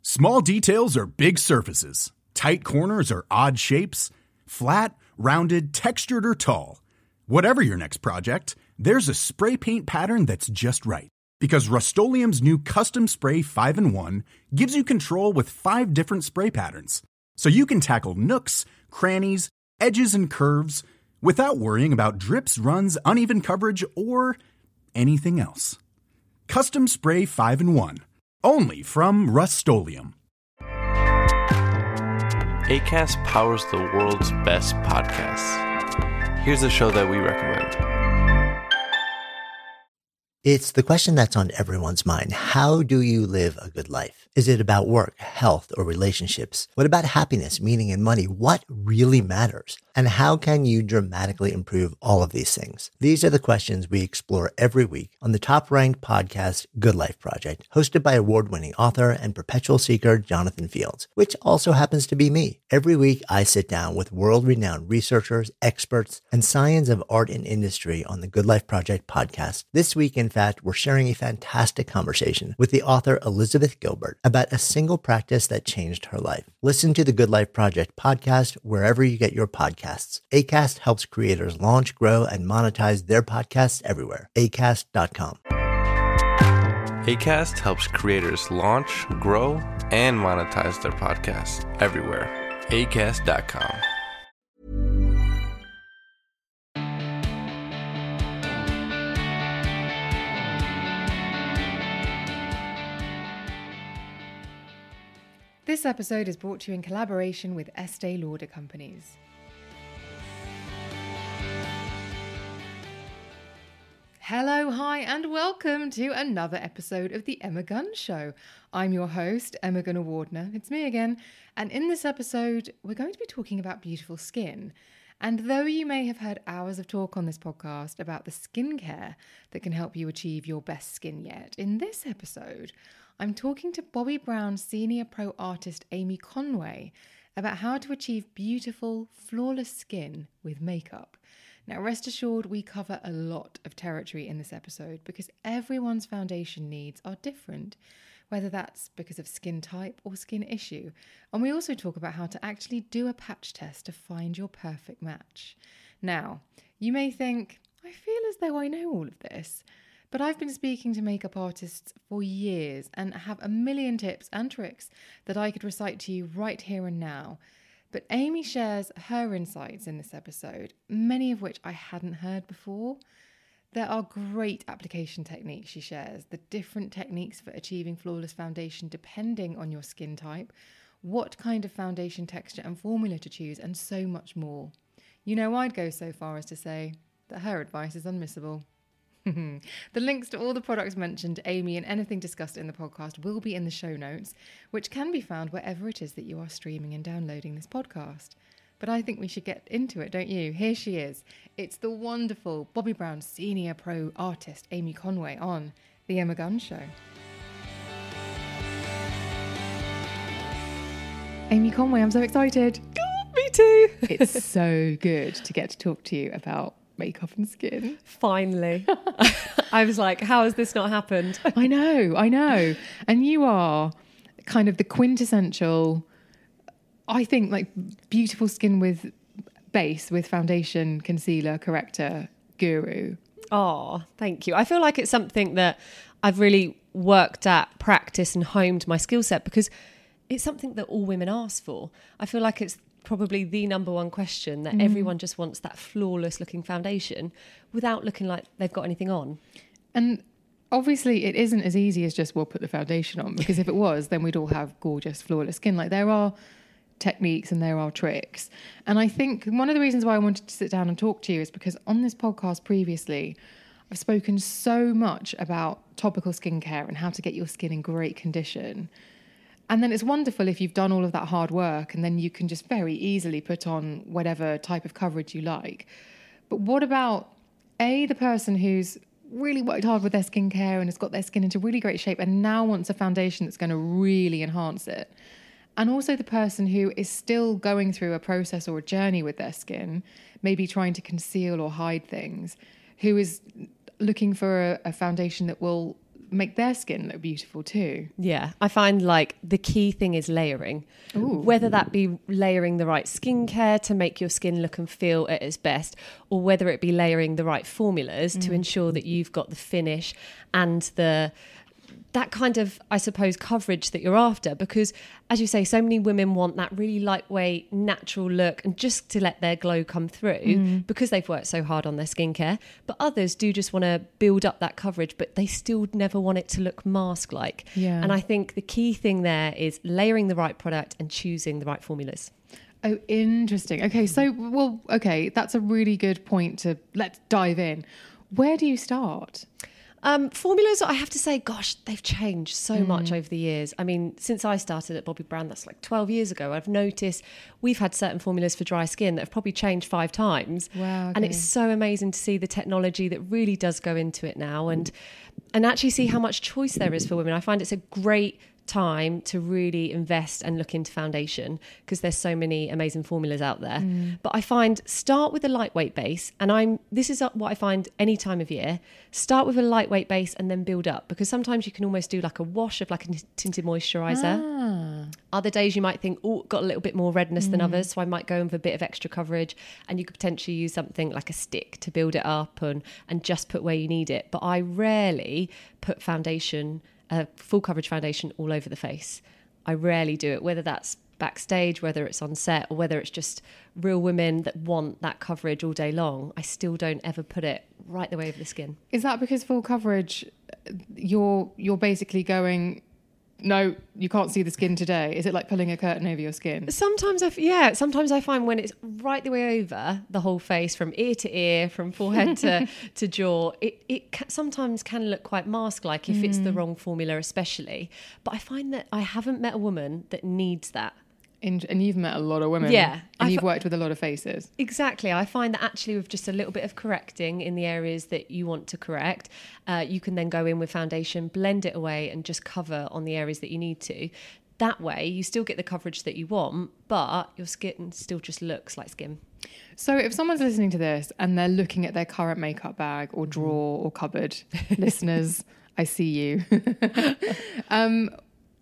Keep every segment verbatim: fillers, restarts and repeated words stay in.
Small details are big surfaces. Tight corners are odd shapes. Flat, rounded, textured, or tall. Whatever your next project, there's a spray paint pattern that's just right. Because Rust-Oleum's new Custom Spray five in one gives you control with five different spray patterns. So you can tackle nooks, crannies, edges, and curves without worrying about drips, runs, uneven coverage, or anything else. Custom Spray five in one. Only from Rust-Oleum. Acast powers the world's best podcasts. Here's a show that we recommend. It's the question that's on everyone's mind. How do you live a good life? Is it about work, health, or relationships? What about happiness, meaning, and money? What really matters? And how can you dramatically improve all of these things? These are the questions we explore every week on the top-ranked podcast, Good Life Project, hosted by award-winning author and perpetual seeker Jonathan Fields, which also happens to be me. Every week, I sit down with world-renowned researchers, experts, and science of art and industry on the Good Life Project podcast. This week, in fact, we're sharing a fantastic conversation with the author Elizabeth Gilbert about a single practice that changed her life. Listen to the Good Life Project podcast wherever you get your podcasts. Acast helps creators launch, grow, and monetize their podcasts everywhere. acast dot com. Acast helps creators launch, grow, and monetize their podcasts everywhere. acast dot com. This episode is brought to you in collaboration with Estee Lauder Companies. Hello, hi, and welcome to another episode of The Emma Gunn Show. I'm your host, Emma Gunn Awardner. It's me again. And in this episode, we're going to be talking about beautiful skin. And though you may have heard hours of talk on this podcast about the skincare that can help you achieve your best skin yet, in this episode, I'm talking to Bobbi Brown Senior Pro Artist Amy Conway about how to achieve beautiful, flawless skin with makeup. Now, rest assured, we cover a lot of territory in this episode because everyone's foundation needs are different, whether that's because of skin type or skin issue. And we also talk about how to actually do a patch test to find your perfect match. Now, you may think, I feel as though I know all of this, but I've been speaking to makeup artists for years and have a million tips and tricks that I could recite to you right here and now. But Amy shares her insights in this episode, many of which I hadn't heard before. There are great application techniques she shares, the different techniques for achieving flawless foundation depending on your skin type, what kind of foundation texture and formula to choose, and so much more. You know, I'd go so far as to say that her advice is unmissable. The links to all the products mentioned, Amy, and anything discussed in the podcast will be in the show notes, which can be found wherever it is that you are streaming and downloading this podcast. But I think we should get into it, don't you? Here she is. It's the wonderful Bobbi Brown Senior Pro Artist Amy Conway on The Emma Gunn Show. Amy Conway, I'm so excited. God, me too. It's so good to get to talk to you about makeup and skin. Finally. I was like, how has this not happened? I know, I know. And you are kind of the quintessential, I think, like beautiful skin with base, with foundation, concealer, corrector, guru. Oh, thank you. I feel like it's something that I've really worked at, practiced and honed my skill set because it's something that all women ask for. I feel like it's probably the number one question that mm. everyone just wants that flawless looking foundation without looking like they've got anything on. And obviously it isn't as easy as just, we'll put the foundation on, because if it was, then we'd all have gorgeous, flawless skin. Like there are techniques and there are tricks. And I think one of the reasons why I wanted to sit down and talk to you is because on this podcast previously, I've spoken so much about topical skincare and how to get your skin in great condition. And then it's wonderful if you've done all of that hard work and then you can just very easily put on whatever type of coverage you like. But what about, A, the person who's really worked hard with their skincare and has got their skin into really great shape and now wants a foundation that's going to really enhance it? And also the person who is still going through a process or a journey with their skin, maybe trying to conceal or hide things, who is looking for a, a foundation that will make their skin look beautiful too. Yeah, I find like the key thing is layering. Ooh. Whether that be layering the right skincare to make your skin look and feel at its best, or whether it be layering the right formulas mm. to ensure that you've got the finish and the that kind of, I suppose, coverage that you're after. Because, as you say, so many women want that really lightweight, natural look and just to let their glow come through mm. because they've worked so hard on their skincare. But others do just want to build up that coverage, but they still never want it to look mask-like. Yeah. And I think the key thing there is layering the right product and choosing the right formulas. Oh, interesting. Okay, so, well, okay, that's a really good point to, let's dive in. Where do you start? Um, formulas, I have to say, gosh, they've changed so mm. much over the years. I mean, since I started at Bobbi Brown, that's like twelve years ago, I've noticed we've had certain formulas for dry skin that have probably changed five times. Wow, okay. And it's so amazing to see the technology that really does go into it now and and actually see how much choice there is for women. I find it's a great time to really invest and look into foundation because there's so many amazing formulas out there. Mm. But I find start with a lightweight base, and I'm this is what I find any time of year. Start with a lightweight base and then build up, because sometimes you can almost do like a wash of like a tinted moisturizer. Ah. Other days you might think, oh, got a little bit more redness mm. than others, so I might go in for a bit of extra coverage, and you could potentially use something like a stick to build it up and and just put where you need it. But I rarely put foundation a full coverage foundation all over the face. I rarely do it, whether that's backstage, whether it's on set, or whether it's just real women that want that coverage all day long. I still don't ever put it right the way over the skin. Is that because full coverage, you're you're basically going, no, you can't see the skin today? Is it like pulling a curtain over your skin? Sometimes I, f- yeah, sometimes I find when it's right the way over the whole face, from ear to ear, from forehead to, to jaw, it, it ca- sometimes can look quite mask-like if mm. it's the wrong formula especially. But I find that I haven't met a woman that needs that. In, and you've met a lot of women. Yeah. And I you've f- worked with a lot of faces. Exactly. I find that actually with just a little bit of correcting in the areas that you want to correct, uh, you can then go in with foundation, blend it away and just cover on the areas that you need to. That way you still get the coverage that you want, but your skin still just looks like skin. So if someone's listening to this and they're looking at their current makeup bag or drawer or cupboard, listeners, I see you. um,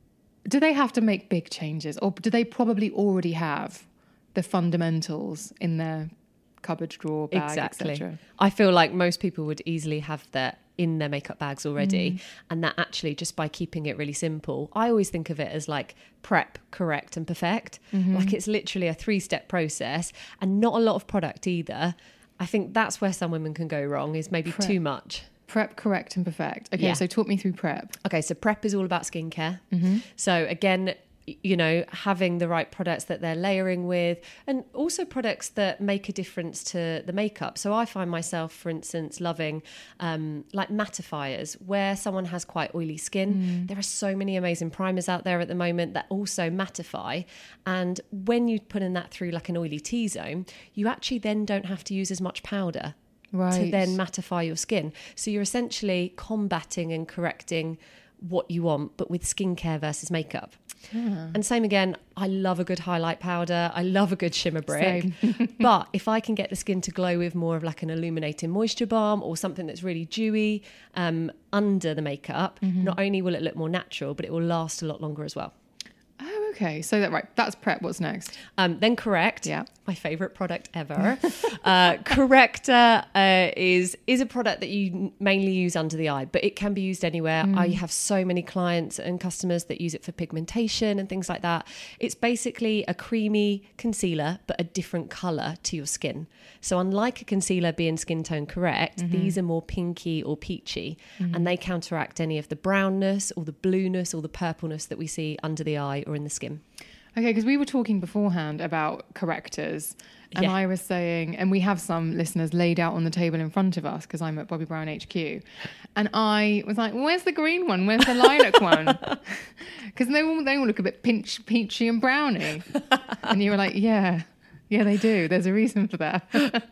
do they have to make big changes, or do they probably already have the fundamentals in their cupboard, drawer, bag, exactly. et cetera? I feel like most people would easily have that in their makeup bags already. Mm. And that actually, just by keeping it really simple, I always think of it as like prep, correct and perfect. Mm-hmm. Like it's literally a three-step process and not a lot of product either. I think that's where some women can go wrong, is maybe prep. Too much. Prep, correct and perfect. Okay, yeah. So talk me through prep. Okay, so prep is all about skincare. Mm-hmm. So again, you know, having the right products that they're layering with, and also products that make a difference to the makeup. So I find myself, for instance, loving um, like mattifiers, where someone has quite oily skin. Mm. There are so many amazing primers out there at the moment that also mattify. And when you put in that through like an oily T-zone, you actually then don't have to use as much powder. Right. To then mattify your skin. So you're essentially combating and correcting what you want, but with skincare versus makeup. Yeah. And same again, I love a good highlight powder. I love a good shimmer brick. But if I can get the skin to glow with more of like an illuminating moisture balm or something that's really dewy um, under the makeup, mm-hmm. not only will it look more natural, but it will last a lot longer as well. Oh, okay. So that right, that's prep. What's next? Um, then correct. Yeah. My favorite product ever. uh, Corrector uh, is is a product that you mainly use under the eye, but it can be used anywhere. Mm. I have so many clients and customers that use it for pigmentation and things like that. It's basically a creamy concealer, but a different color to your skin. So unlike a concealer being skin tone correct, mm-hmm. these are more pinky or peachy, mm-hmm. and they counteract any of the brownness or the blueness or the purpleness that we see under the eye or in the skin. Okay, because we were talking beforehand about correctors, and yeah. I was saying, and we have some listeners laid out on the table in front of us because I'm at Bobbi Brown H Q, and I was like, where's the green one? Where's the lilac one? Because they all, they all look a bit pinch, peachy and browny. And you were like, yeah, yeah, they do. There's a reason for that.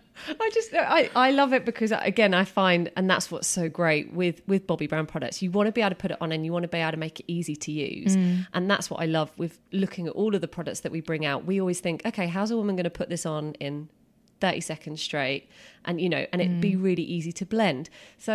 I just, I, I love it because, again, I find, and that's what's so great with, with Bobbi Brown products, you want to be able to put it on and you want to be able to make it easy to use. Mm. And that's what I love with looking at all of the products that we bring out. We always think, okay, how's a woman going to put this on in thirty seconds straight? And, you know, and it'd mm. be really easy to blend. So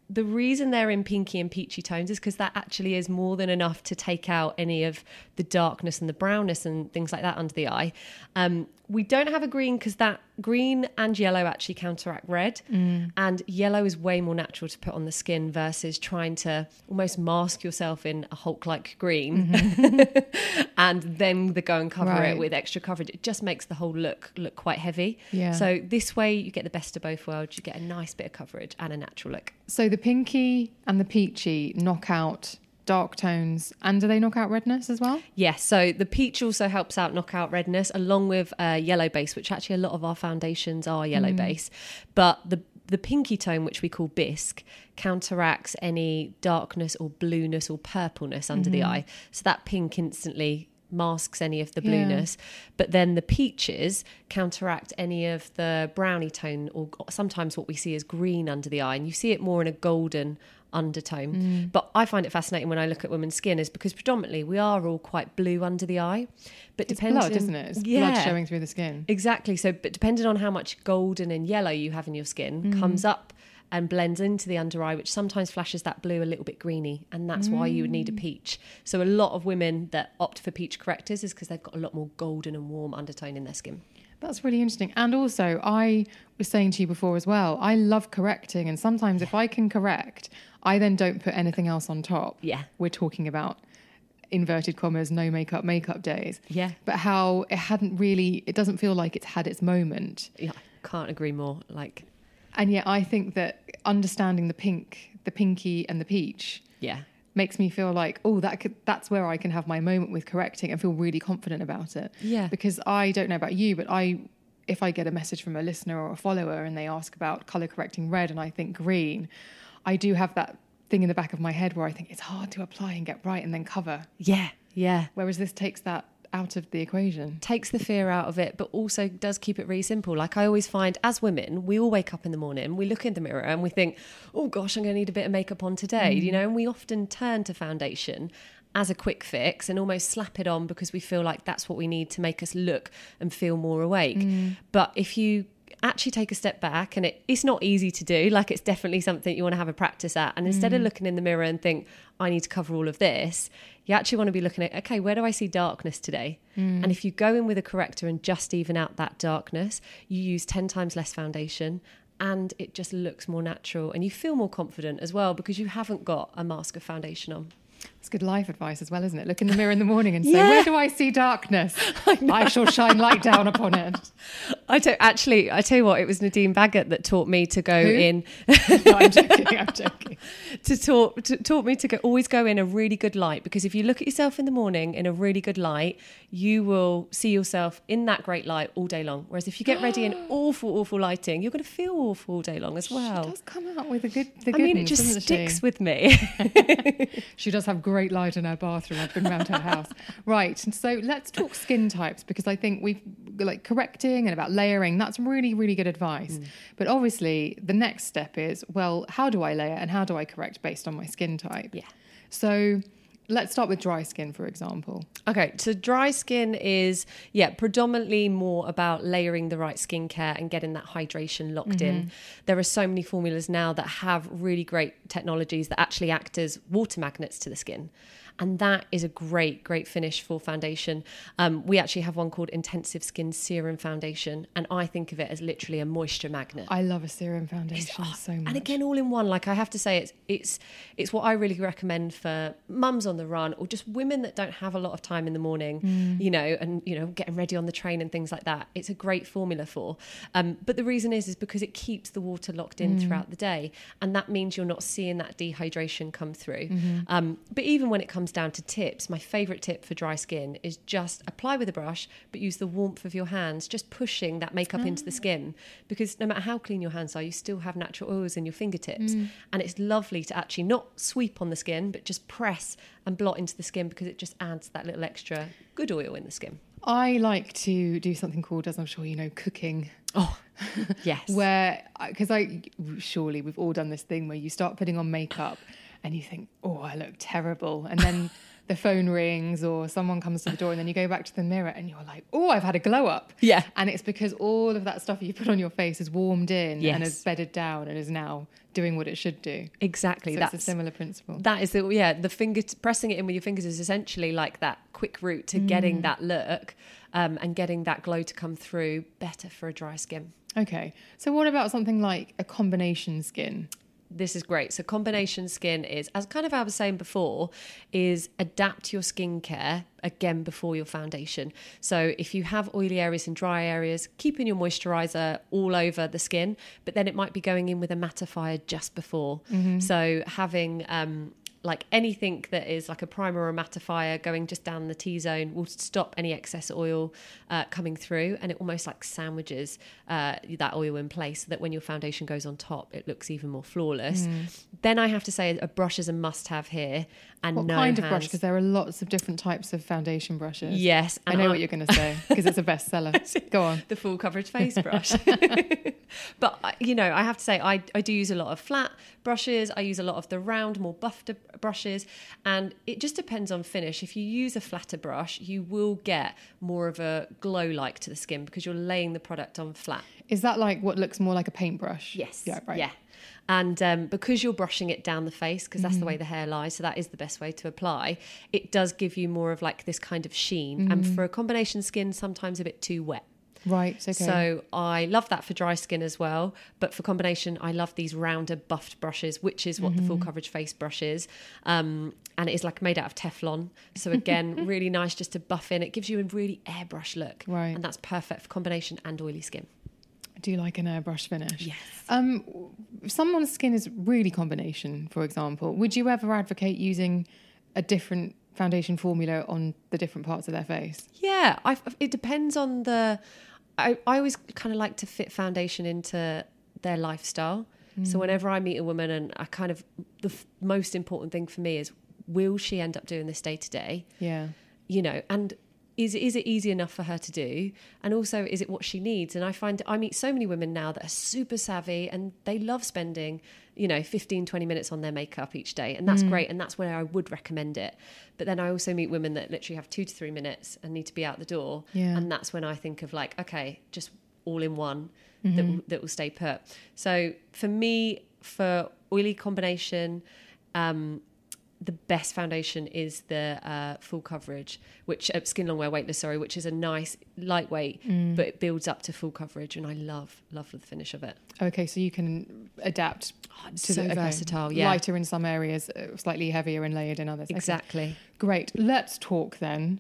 the reason they're in pinky and peachy tones is because that actually is more than enough to take out any of the darkness and the brownness and things like that under the eye. Um, we don't have a green because that green and yellow actually counteract red. Mm. And yellow is way more natural to put on the skin versus trying to almost mask yourself in a Hulk-like green mm-hmm. and then the go and cover right. it with extra coverage. It just makes the whole look look quite heavy. Yeah. So this way you get the best of both worlds. You get a nice bit of coverage and a natural look. So the pinky and the peachy knock out dark tones, and do they knock out redness as well? Yes, so the peach also helps out knock out redness along with uh, yellow base, which actually a lot of our foundations are yellow mm. base. But the the pinky tone, which we call bisque, counteracts any darkness or blueness or purpleness under mm-hmm. the eye. So that pink instantly masks any of the blueness. Yeah. But then the peaches counteract any of the brownie tone, or sometimes what we see as green under the eye. And you see it more in a golden undertone. Mm. But I find it fascinating when I look at women's skin is because predominantly we are all quite blue under the eye. But it's depending, blood, isn't it? It's yeah, blood showing through the skin. Exactly. So, but depending on how much golden and yellow you have in your skin, mm. comes up and blends into the under eye, which sometimes flashes that blue a little bit greeny, and that's mm. why you would need a peach. So a lot of women that opt for peach correctors is because they've got a lot more golden and warm undertone in their skin. That's really interesting. And also, I was saying to you before as well, I love correcting, and sometimes if I can correct, I then don't put anything else on top. Yeah. We're talking about inverted commas, no makeup, makeup days. Yeah. But how it hadn't really, it doesn't feel like it's had its moment. Yeah, can't agree more. Like, and yet I think that understanding the pink, the pinky and the peach, yeah, makes me feel like, oh, that could, that's where I can have my moment with correcting and feel really confident about it. Yeah. Because I don't know about you, but I, if I get a message from a listener or a follower and they ask about colour correcting red and I think green, I do have that thing in the back of my head where I think it's hard to apply and get right and then cover. Yeah, yeah. Whereas this takes that out of the equation. Takes the fear out of it, but also does keep it really simple. Like I always find as women, we all wake up in the morning, we look in the mirror and we think, oh gosh, I'm going to need a bit of makeup on today, mm. you know, and we often turn to foundation as a quick fix and almost slap it on because we feel like that's what we need to make us look and feel more awake. Mm. But if you actually take a step back, and it, it's not easy to do, like it's definitely something you want to have a practice at, and instead mm. of looking in the mirror and think I need to cover all of this, you actually want to be looking at, okay, where do I see darkness today? Mm. And if you go in with a corrector and just even out that darkness, you use ten times less foundation and it just looks more natural and you feel more confident as well because you haven't got a mask of foundation on. It's good life advice as well, isn't it? Look in the mirror in the morning and say, yeah. where do I see darkness? I, I shall shine light down upon it. I don't actually, I tell you what, it was Nadine Baggett that taught me to go Who? in. No, I'm joking, I'm joking. to taught, to, taught me to go, always go in a really good light, because if you look at yourself in the morning in a really good light, you will see yourself in that great light all day long. Whereas if you get ready in awful, awful lighting, you're going to feel awful all day long as well. She does come out with a good, the I mean, it just sticks she? with me. She does have great light in her bathroom. I've been around her house. Right. And so let's talk skin types, because I think we've like correcting and about layering. That's really, really good advice. Mm. But obviously the next step is, well, how do I layer and how do I correct based on my skin type? Yeah. So let's start with dry skin, for example. Okay, so dry skin is, yeah, predominantly more about layering the right skincare and getting that hydration locked mm-hmm. in. There are so many formulas now that have really great technologies that actually act as water magnets to the skin. And that is a great, great finish for foundation. Um, we actually have one called Intensive Skin Serum Foundation, and I think of it as literally a moisture magnet. I love a serum foundation oh, so much. And again, all in one. Like I have to say, it's it's it's what I really recommend for mums on the run, or just women that don't have a lot of time in the morning, mm. you know, and you know, getting ready on the train and things like that. It's a great formula for. Um, but the reason is is because it keeps the water locked in mm. throughout the day, and that means you're not seeing that dehydration come through. Mm-hmm. Um, but even when it comes down to tips, my favorite tip for dry skin is just apply with a brush, but use the warmth of your hands, just pushing that makeup mm. into the skin, because no matter how clean your hands are, you still have natural oils in your fingertips. Mm. And it's lovely to actually not sweep on the skin, but just press and blot into the skin, because it just adds that little extra good oil in the skin. I like to do something called, as I'm sure you know, cooking. Oh, yes. Where, because I, surely we've all done this thing where you start putting on makeup and you think, oh, I look terrible. And then the phone rings or someone comes to the door and then you go back to the mirror and you're like, oh, I've had a glow up. Yeah. And it's because all of that stuff you put on your face has warmed in Yes. and has bedded down and is now doing what it should do. Exactly. So That's it's a similar principle. That is the, yeah, the finger, pressing it in with your fingers is essentially like that quick route to getting that look um, and getting that glow to come through better for a dry skin. Okay. So what about something like a combination skin? This is great. So combination skin is, as kind of I was saying before, is adapt your skincare again before your foundation. So if you have oily areas and dry areas, keeping your moisturizer all over the skin, but then it might be going in with a mattifier just before. Mm-hmm. So having um, like anything that is like a primer or a mattifier going just down the T-zone will stop any excess oil uh, coming through, and it almost like sandwiches uh, that oil in place so that when your foundation goes on top, it looks even more flawless. Mm. Then I have to say a brush is a must-have here. And what no kind hands. of brush? Because there are lots of different types of foundation brushes. Yes. I know I, what you're going to say because it's a bestseller. Go on. The full coverage face brush. But, you know, I have to say I, I do use a lot of flat brushes. I use a lot of the round, more buffed brushes. And it just depends on finish. If you use a flatter brush, you will get more of a glow-like to the skin because you're laying the product on flat. Is that like what looks more like a paintbrush? Yes. Yeah, right. Yeah. And um, because you're brushing it down the face, because that's mm-hmm. the way the hair lies, so that is the best way to apply, it does give you more of like this kind of sheen. Mm-hmm. And for a combination skin, sometimes a bit too wet. Right, okay. So I love that for dry skin as well. But for combination, I love these rounder buffed brushes, which is what mm-hmm. the full coverage face brush is. Um, and it is like made out of Teflon. So again, really nice just to buff in. It gives you a really airbrush look. Right. And that's perfect for combination and oily skin. I do like an airbrush finish. Yes. Um, if someone's skin is really combination, for example, would you ever advocate using a different foundation formula on the different parts of their face? Yeah, I, it depends on the... I, I always kind of like to fit foundation into their lifestyle. Mm. So whenever I meet a woman, and I kind of... The f- most important thing for me is, will she end up doing this day to day? Yeah. You know, and... Is, is it easy enough for her to do? And also, is it what she needs? And I find I meet so many women now that are super savvy and they love spending, you know, fifteen, twenty minutes on their makeup each day. And that's mm. great. And that's where I would recommend it. But then I also meet women that literally have two to three minutes and need to be out the door. Yeah. And that's when I think of like, okay, just all in one mm-hmm. that, that will stay put. So for me, for oily combination, um, the best foundation is the uh, full coverage, which uh, Skin Longwear Weightless, sorry, which is a nice lightweight, mm. but it builds up to full coverage, and I love love the finish of it. Okay, so you can adapt oh, to so the, okay. versatile, yeah. Lighter in some areas, uh, slightly heavier and layered in others. Exactly. Okay. Great. Let's talk then.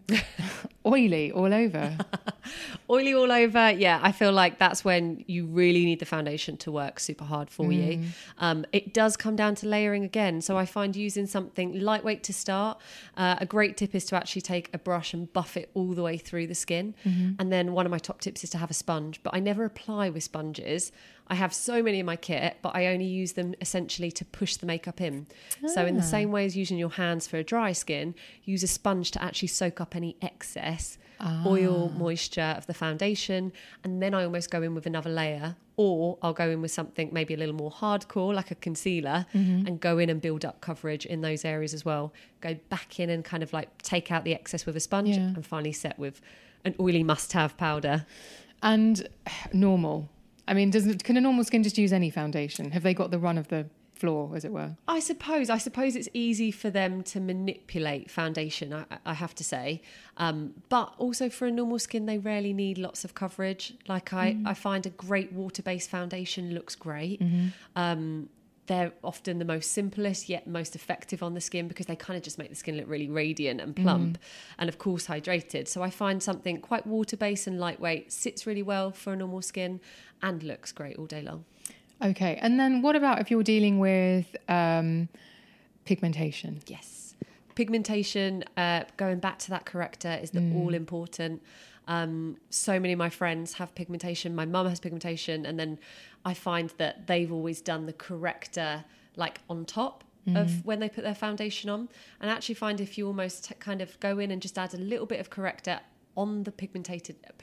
Oily all over. Oily all over. Yeah, I feel like that's when you really need the foundation to work super hard for mm. you. Um, it does come down to layering again. So I find using something lightweight to start. Uh, a great tip is to actually take a brush and buff it all the way through the skin. Mm-hmm. And then one of my top tips is to have a sponge, but I never apply with sponges. I have so many in my kit, but I only use them essentially to push the makeup in. Ah. So in the same way as using your hands for a dry skin, use a sponge to actually soak up any excess ah. oil, moisture of the foundation. And then I almost go in with another layer, or I'll go in with something maybe a little more hardcore, like a concealer, mm-hmm. and go in and build up coverage in those areas as well. Go back in and kind of like take out the excess with a sponge yeah. and finally set with an oily must-have powder. And normal. I mean, does can a normal skin just use any foundation? Have they got the run of the floor, as it were? I suppose. I suppose it's easy for them to manipulate foundation, I, I have to say. Um, but also for a normal skin, they rarely need lots of coverage. Like I, mm. I find a great water-based foundation looks great. Mm-hmm. Um, they're often the most simplest yet most effective on the skin because they kind of just make the skin look really radiant and plump mm. and of course hydrated. So I find something quite water-based and lightweight sits really well for a normal skin and looks great all day long. Okay, and then what about if you're dealing with um, pigmentation? Yes. Pigmentation, uh, going back to that corrector, is the mm. all-important. Um, so many of my friends have pigmentation. My mum has pigmentation, and then I find that they've always done the corrector like on top mm. of when they put their foundation on. And I actually find if you almost t- kind of go in and just add a little bit of corrector on the pigmented pig,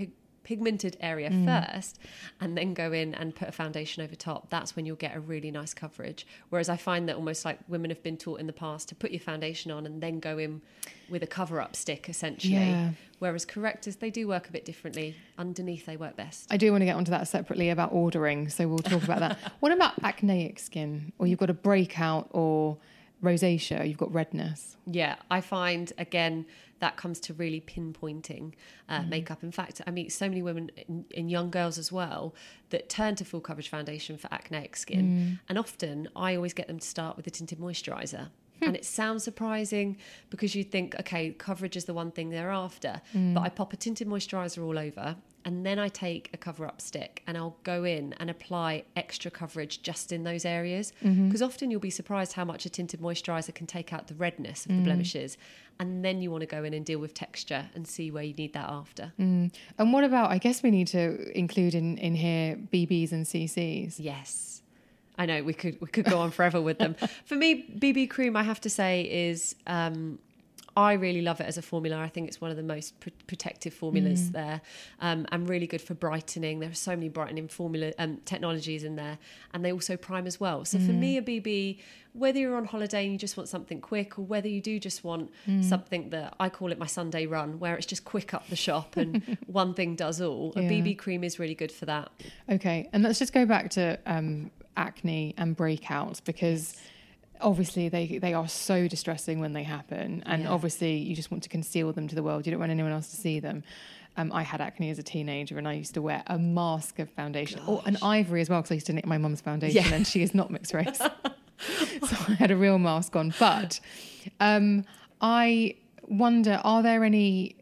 pigmented area mm. first and then go in and put a foundation over top, that's when you'll get a really nice coverage. Whereas I find that almost like women have been taught in the past to put your foundation on and then go in with a cover-up stick, essentially. Yeah. Whereas correctors, they do work a bit differently. Underneath, they work best. I do want to get onto that separately about ordering, so we'll talk about that. What about acneic skin? Or you've got a breakout or rosacea, you've got redness? Yeah, I find, again, that comes to really pinpointing uh, mm. makeup. In fact, I meet so many women and, and young girls as well that turn to full coverage foundation for acneic skin. Mm. And often I always get them to start with a tinted moisturiser. And it sounds surprising because you think, okay, coverage is the one thing they're after. Mm. But I pop a tinted moisturiser all over and then I take a cover-up stick and I'll go in and apply extra coverage just in those areas. Because mm-hmm. often you'll be surprised how much a tinted moisturiser can take out the redness of mm. the blemishes. And then you want to go in and deal with texture and see where you need that after. Mm. And what about, I guess we need to include in, in here B Bs and C Cs. Yes. I know we could we could go on forever with them. For me, B B cream, I have to say, is um, I really love it as a formula. I think it's one of the most pr- protective formulas mm. there, um, and really good for brightening. There are so many brightening formula um, technologies in there, and they also prime as well. So mm. for me, a B B, whether you're on holiday and you just want something quick, or whether you do just want mm. something that I call it my Sunday run, where it's just quick up the shop and one thing does all, yeah. a B B cream is really good for that. Okay, and let's just go back to um, acne and breakouts, because obviously they they are so distressing when they happen, and yeah. obviously you just want to conceal them to the world. You don't want anyone else to see them. Um, I had acne as a teenager and I used to wear a mask of foundation. Gosh. Or an ivory as well, because I used to knit my mum's foundation yeah. and she is not mixed race. So I had a real mask on. But um, I wonder, are there any...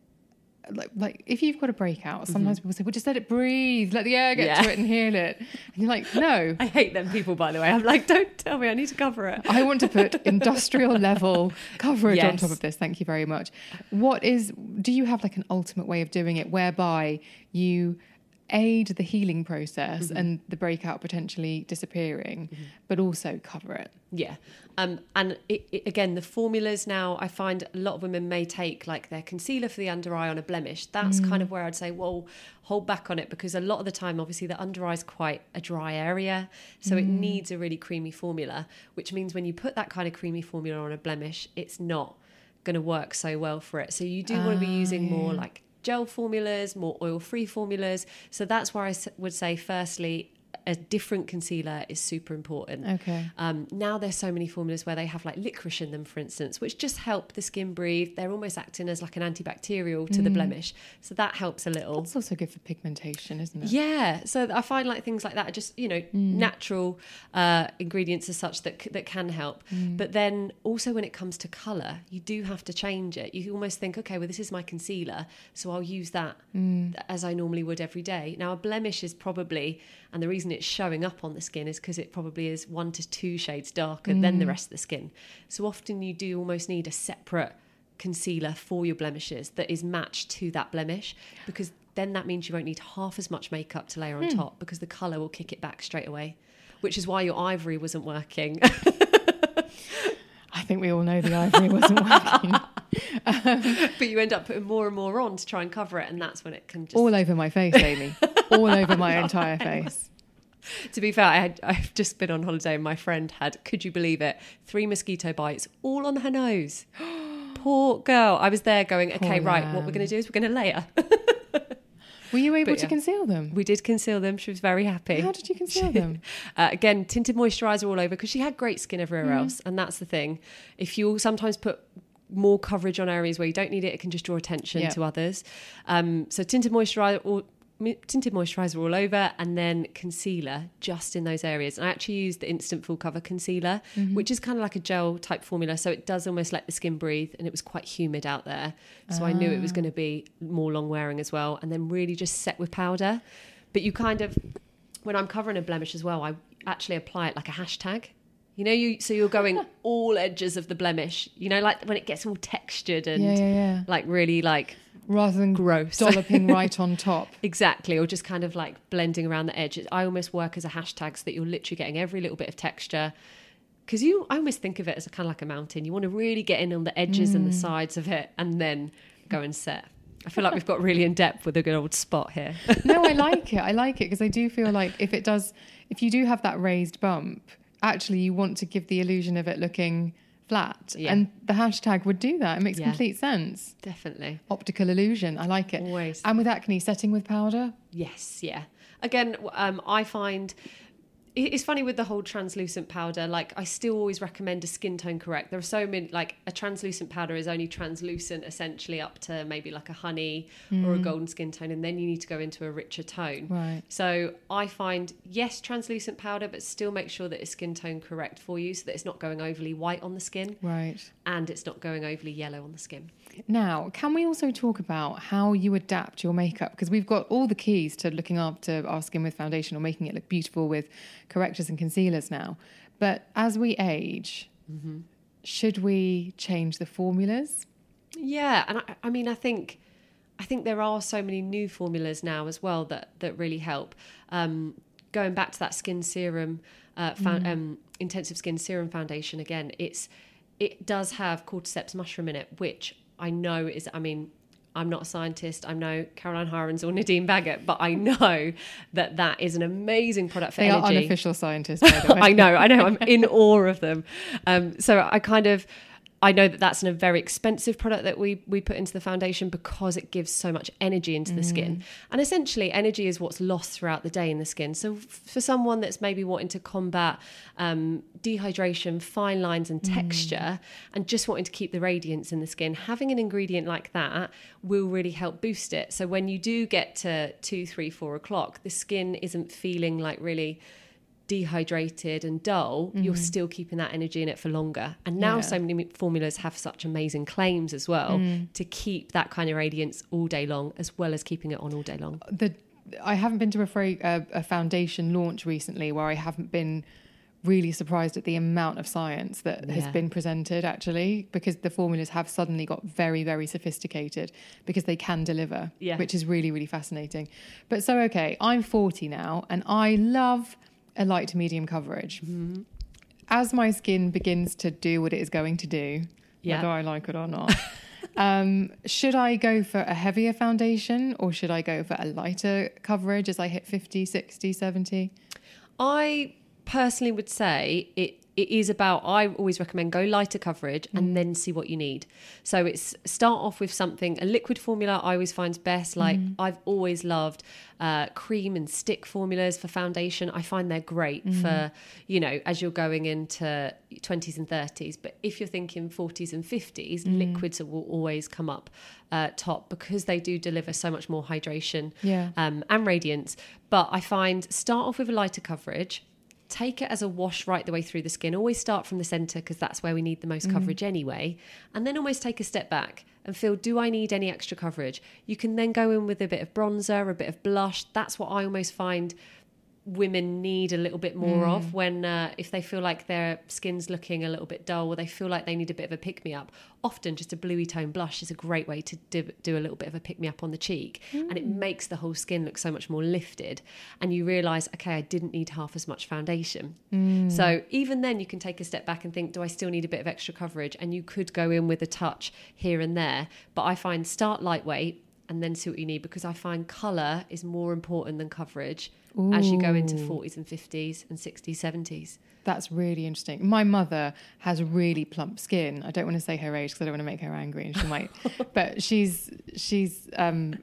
Like, like if you've got a breakout, sometimes mm-hmm. people say, well, just let it breathe, let the air get yeah. to it and heal it. And you're like, no. I hate them people, by the way. I'm like, don't tell me, I need to cover it. I want to put industrial level coverage yes. on top of this. Thank you very much. What is, do you have like an ultimate way of doing it whereby you aid the healing process mm-hmm. and the breakout potentially disappearing, mm-hmm. but also cover it? Yeah. Um, and it, it, again, the formulas now, I find a lot of women may take like their concealer for the under eye on a blemish. That's mm. kind of where I'd say, well, hold back on it, because a lot of the time, obviously, the under eye is quite a dry area. So mm. it needs a really creamy formula, which means when you put that kind of creamy formula on a blemish, it's not going to work so well for it. So you do uh, want to be using yeah. more like gel formulas, more oil-free formulas. So that's where I would say, firstly, a different concealer is super important. Okay. Um, now there's so many formulas where they have like licorice in them, for instance, which just help the skin breathe. They're almost acting as like an antibacterial to mm. the blemish. So that helps a little. It's also good for pigmentation, isn't it? Yeah. So I find like things like that are just, you know, mm. natural uh, ingredients as such that that can help. Mm. But then also when it comes to colour, you do have to change it. You almost think, okay, well, this is my concealer, so I'll use that mm. as I normally would every day. Now a blemish is probably, and the reason it's showing up on the skin is because it probably is one to two shades darker mm. than the rest of the skin. So often you do almost need a separate concealer for your blemishes that is matched to that blemish, because then that means you won't need half as much makeup to layer on mm. top, because the colour will kick it back straight away, which is why your ivory wasn't working. I think we all know the ivory wasn't working. Um, but you end up putting more and more on to try and cover it, and that's when it can just... All over my face, Amy. All over my entire face. To be fair, I had, I've just been on holiday and my friend had, could you believe it, three mosquito bites all on her nose. Poor girl. I was there going, okay, Poor right, lamb. What we're going to do is we're going to layer. Were you able but, to yeah. conceal them? We did conceal them. She was very happy. How did you conceal them? uh, again, tinted moisturiser all over, because she had great skin everywhere mm. else. And that's the thing. If you sometimes put more coverage on areas where you don't need it, it can just draw attention yep. to others. Um, so tinted moisturiser or tinted moisturiser all over, and then concealer just in those areas. And I actually used the Instant Full Cover Concealer, mm-hmm. which is kind of like a gel type formula, so it does almost let the skin breathe, and it was quite humid out there, so ah. I knew it was going to be more long wearing as well. And then really just set with powder. But you kind of, when I'm covering a blemish as well, I actually apply it like a hashtag. You know, you so you're going all edges of the blemish, you know, like when it gets all textured and yeah, yeah, yeah. like really like rather than gross dolloping right on top. Exactly. Or just kind of like blending around the edges. I almost work as a hashtag so that you're literally getting every little bit of texture, because you I almost think of it as a kind of like a mountain. You want to really get in on the edges mm. and the sides of it, and then go and set. I feel like we've got really in depth with a good old spot here. No, I like it. I like it because I do feel like if it does, if you do have that raised bump, actually you want to give the illusion of it looking flat. Yeah. And the hashtag would do that. It makes Yeah. complete sense. Definitely. Optical illusion. I like it. Always. And with acne, setting with powder. Yes, yeah. Again, um, I find it- it's funny with the whole translucent powder. Like, I still always recommend a skin tone correct. There are so many, like a translucent powder is only translucent essentially up to maybe like a honey or a golden skin tone, and then you need to go into a richer tone. Right. So I find, yes, translucent powder, but still make sure that it's skin tone correct for you so that it's not going overly white on the skin Right. and it's not going overly yellow on the skin. Now, can we also talk about how you adapt your makeup? Because we've got all the keys to looking after our skin with foundation or making it look beautiful with correctors and concealers now. But as we age, Mm-hmm. should we change the formulas? Yeah, and I, I mean, I think, I think there are so many new formulas now as well that that really help. Um, going back to that skin serum, uh, fa- um, intensive skin serum foundation again, it's it does have cordyceps mushroom in it, which I know is. I mean, I'm not a scientist. I'm no Caroline Hirons or Nadine Baggett, but I know that that is an amazing product for They energy. are unofficial scientists, by the way. I know, I know. I'm in awe of them. Um, so I kind of, I know that that's a very expensive product that we we put into the foundation because it gives so much energy into the skin. And essentially, energy is what's lost throughout the day in the skin. So f- for someone that's maybe wanting to combat um, dehydration, fine lines and texture, and just wanting to keep the radiance in the skin, having an ingredient like that will really help boost it. So when you do get to two, three, four o'clock, the skin isn't feeling like really dehydrated and dull, you're still keeping that energy in it for longer. And now Yeah. so many formulas have such amazing claims as well to keep that kind of radiance all day long, as well as keeping it on all day long. The I haven't been to a, fra- a, a foundation launch recently where I haven't been really surprised at the amount of science that has Yeah. been presented, actually, because the formulas have suddenly got very, very sophisticated because they can deliver, Yeah. which is really, really fascinating. But so, okay, I'm forty now and I love a light to medium coverage. Mm-hmm. As my skin begins to do what it is going to do, Yeah. whether I like it or not, um, should I go for a heavier foundation or should I go for a lighter coverage as I hit fifty, sixty, seventy? I personally would say it it is about, I always recommend go lighter coverage and then see what you need. So it's start off with something, a liquid formula I always find best. Like I've always loved uh, cream and stick formulas for foundation. I find they're great for, you know, as you're going into twenties and thirties. But if you're thinking forties and fifties, liquids will always come up uh, top because they do deliver so much more hydration Yeah. um, and radiance. But I find start off with a lighter coverage. Take it as a wash right the way through the skin. Always start from the centre because that's where we need the most coverage anyway. And then almost take a step back and feel, do I need any extra coverage? You can then go in with a bit of bronzer, a bit of blush. That's what I almost find women need a little bit more Mm. of when uh, if they feel like their skin's looking a little bit dull or they feel like they need a bit of a pick-me-up. Often just a bluey tone blush is a great way to do, do a little bit of a pick-me-up on the cheek, Mm. and it makes the whole skin look so much more lifted, and you realise, okay, I didn't need half as much foundation. Mm. So even then you can take a step back and think, do I still need a bit of extra coverage? And you could go in with a touch here and there, but I find start lightweight and then see what you need, because I find colour is more important than coverage as you go into Ooh. forties and fifties and sixties, seventies. That's really interesting. My mother has really plump skin. I don't want to say her age because I don't want to make her angry, and she might. But she's she's um,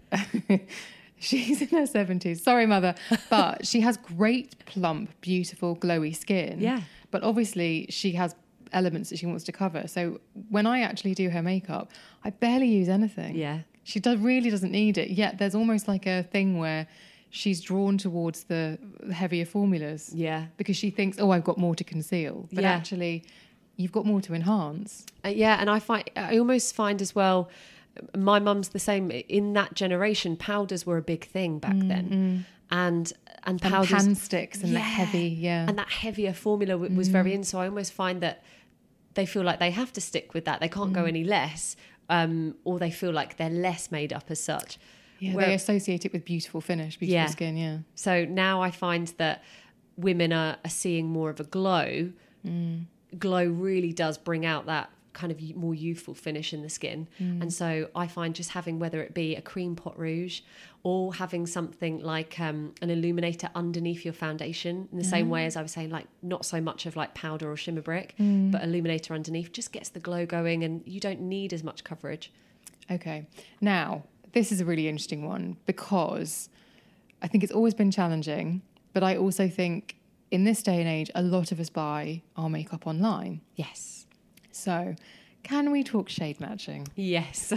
she's in her seventies. Sorry, mother, but she has great plump, beautiful, glowy skin. Yeah. But obviously, she has elements that she wants to cover. So when I actually do her makeup, I barely use anything. Yeah. She does really doesn't need it. Yet there's almost like a thing where she's drawn towards the heavier formulas. Yeah. Because she thinks, oh, I've got more to conceal. But Yeah. actually, you've got more to enhance. Uh, yeah, and I find I almost find as well, my mum's the same. In that generation, powders were a big thing back then, and and And powders, pan sticks and the Yeah. heavy, yeah. and that heavier formula w- was very in. So I almost find that they feel like they have to stick with that. They can't go any less, um, or they feel like they're less made up as such. yeah, Where- they associate it with beautiful finish, beautiful Yeah. skin, yeah. So now I find that women are, are seeing more of a glow. Glow really does bring out that kind of more youthful finish in the skin. Mm. And so I find just having, whether it be a cream pot rouge or having something like um, an illuminator underneath your foundation, in the mm. same way as I was saying, like not so much of like powder or shimmer brick, mm. but illuminator underneath just gets the glow going, and you don't need as much coverage. Okay. Now, this is a really interesting one, because I think it's always been challenging, but I also think in this day and age, a lot of us buy our makeup online. Yes. So can we talk shade matching? Yes.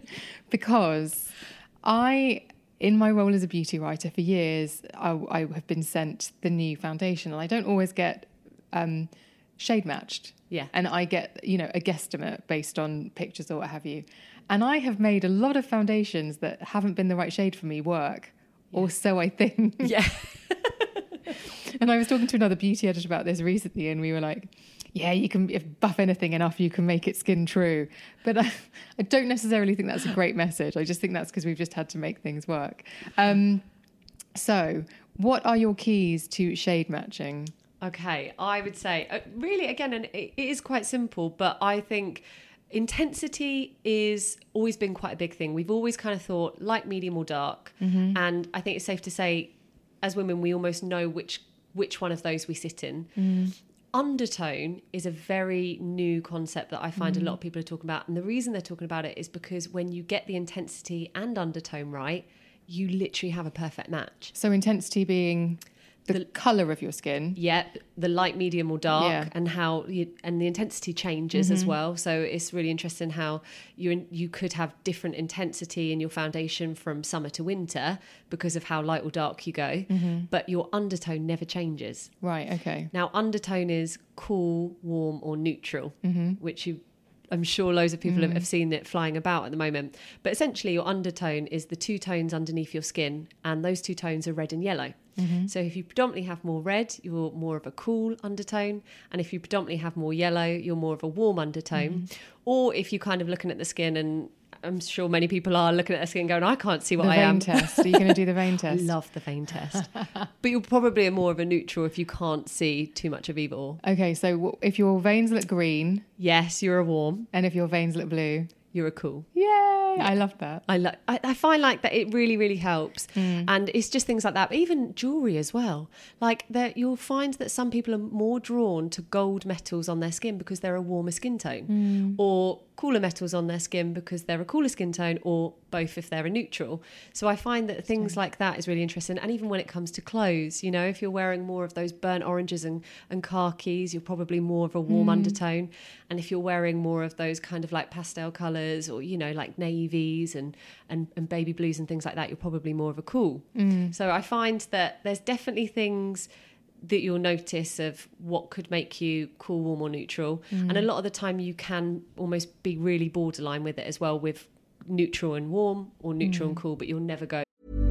Because I, in my role as a beauty writer for years, I, I have been sent the new foundation, and I don't always get um, shade matched. Yeah. And I get, you know, a guesstimate based on pictures or what have you. And I have made a lot of foundations that haven't been the right shade for me work, yeah. or so I think. Yeah. And I was talking to another beauty editor about this recently, and we were like, yeah, you can, if buff anything enough, you can make it skin true. But I, I don't necessarily think that's a great message. I just think that's because we've just had to make things work. Um, so what are your keys to shade matching? Okay, I would say, uh, really, again, and it, it is quite simple, but I think intensity is always been quite a big thing. We've always kind of thought light, medium or dark. Mm-hmm. And I think it's safe to say, as women, we almost know which which one of those we sit in. Mm. Undertone is a very new concept that I find mm. a lot of people are talking about. And the reason they're talking about it is because when you get the intensity and undertone right, you literally have a perfect match. So intensity being the, the colour of your skin. Yeah, the light, medium or dark, yeah. and how you, and the intensity changes mm-hmm. as well. So it's really interesting how you you could have different intensity in your foundation from summer to winter because of how light or dark you go, mm-hmm. but your undertone never changes. Right, okay. Now, undertone is cool, warm or neutral, mm-hmm. which you I'm sure loads of people mm. have seen it flying about at the moment. But essentially your undertone is the two tones underneath your skin, and those two tones are red and yellow. Mm-hmm. So if you predominantly have more red, you're more of a cool undertone. And if you predominantly have more yellow, you're more of a warm undertone. Mm-hmm. Or if you're kind of looking at the skin, and I'm sure many people are looking at their skin going, I can't see what the I vein am. Test. Are you going to do the vein test? I love the vein test. But you're probably more of a neutral if you can't see too much of either or. Okay, so if your veins look green... Yes, you're a warm. And if your veins look blue... You're a cool. Yay! Yeah. I love that. I, lo- I I find like that it really, really helps. Mm. And it's just things like that. But even jewellery as well. Like that, you'll find that some people are more drawn to gold metals on their skin because they're a warmer skin tone. Mm. Or cooler metals on their skin because they're a cooler skin tone, or both if they're a neutral. So I find that things like that is really interesting. And even when it comes to clothes, you know, if you're wearing more of those burnt oranges and, and khakis, you're probably more of a warm mm. undertone. And if you're wearing more of those kind of like pastel colours, or, you know, like navies and, and, and baby blues and things like that, you're probably more of a cool. Mm. So I find that there's definitely things that you'll notice of what could make you cool, warm or neutral. Mm. And a lot of the time you can almost be really borderline with it as well, with neutral and warm or neutral mm. and cool, but you'll never go.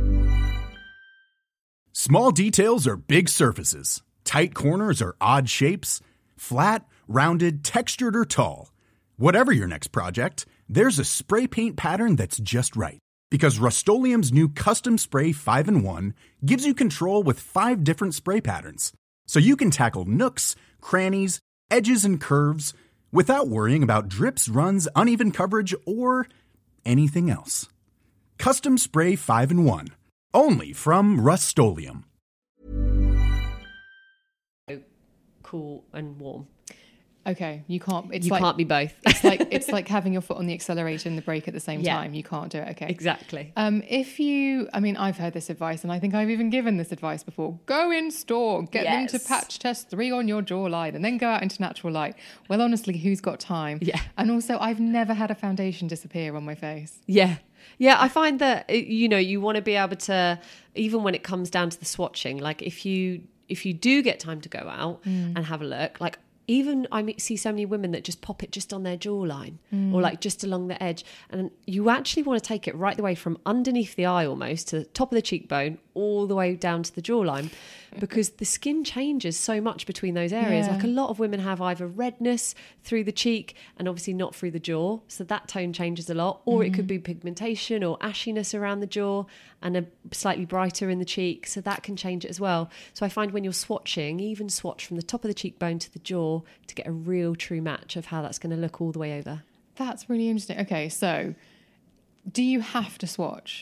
Small details are big surfaces. Tight corners are odd shapes. Flat, rounded, textured or tall. Whatever your next project, there's a spray paint pattern that's just right. Because Rust-Oleum's new Custom Spray five in one gives you control with five different spray patterns. So you can tackle nooks, crannies, edges, and curves without worrying about drips, runs, uneven coverage, or anything else. Custom Spray five in one. Only from Rust-Oleum. Cool and warm. Okay, you can't. It's you like, can't be both. it's like it's like having your foot on the accelerator and the brake at the same yeah. time. You can't do it. Okay, exactly. Um, if you, I mean, I've heard this advice, and I think I've even given this advice before. Go in store, get yes. them to patch test three on your jawline, and then go out into natural light. Well, honestly, who's got time? Yeah. And also, I've never had a foundation disappear on my face. Yeah. Yeah, I find that, you know, you want to be able to, even when it comes down to the swatching, like if you if you do get time to go out mm. and have a look, like even I see so many women that just pop it just on their jawline mm. or like just along the edge. And you actually want to take it right the way from underneath the eye almost to the top of the cheekbone all the way down to the jawline, because the skin changes so much between those areas. Yeah. Like a lot of women have either redness through the cheek and obviously not through the jaw, so that tone changes a lot, or mm-hmm. it could be pigmentation or ashiness around the jaw and a slightly brighter in the cheek, so that can change it as well. So I find when you're swatching, even swatch from the top of the cheekbone to the jaw to get a real true match of how that's going to look all the way over. That's really interesting. Okay, so do you have to swatch?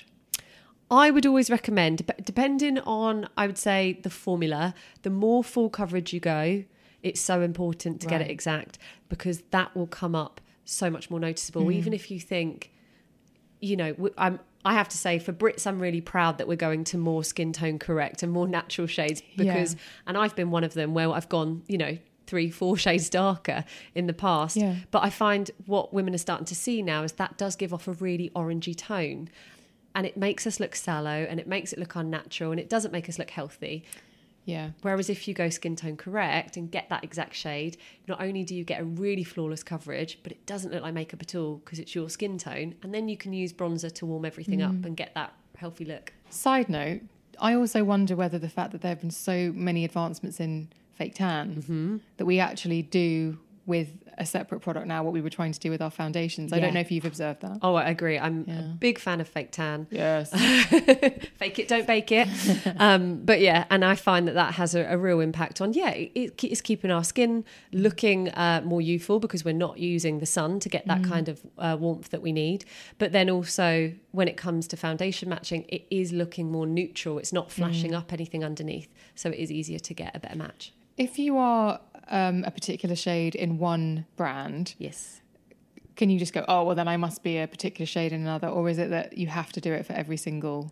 I would always recommend, but depending on, I would say, the formula, the more full coverage you go, it's so important to Right. get it exact, because that will come up so much more noticeable. Mm. Even if you think, you know, I'm, I have to say for Brits, I'm really proud that we're going to more skin tone correct and more natural shades, because, yeah. and I've been one of them where I've gone, you know, three, four shades darker in the past. Yeah. But I find what women are starting to see now is that does give off a really orangey tone. And it makes us look sallow, and it makes it look unnatural, and it doesn't make us look healthy. Yeah. Whereas if you go skin tone correct and get that exact shade, not only do you get a really flawless coverage, but it doesn't look like makeup at all because it's your skin tone. And then you can use bronzer to warm everything mm. up and get that healthy look. Side note, I also wonder whether the fact that there have been so many advancements in fake tan mm-hmm. that we actually do with a separate product now what we were trying to do with our foundations. I Yeah. don't know if you've observed that. Oh, I agree. I'm Yeah. a big fan of fake tan. Yes. Fake it, don't bake it. um, but yeah, and I find that that has a, a real impact on, yeah, it, it's keeping our skin looking uh, more youthful because we're not using the sun to get that mm. kind of uh, warmth that we need. But then also when it comes to foundation matching, it is looking more neutral. It's not flashing mm. up anything underneath. So it is easier to get a better match. If you are um, a particular shade in one brand, yes, can you just go, oh, well, then I must be a particular shade in another? Or is it that you have to do it for every single